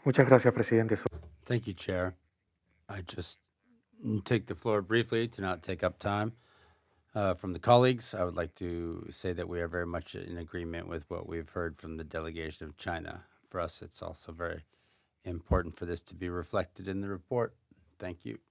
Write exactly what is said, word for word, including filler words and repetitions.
Muchas gracias, presidente. Thank you, Chair. I just mm, take the floor briefly to not take up time uh, from the colleagues. I would like to say that we are very much in agreement with what we've heard from the delegation of China. For us, it's also very important for this to be reflected in the report. Thank you.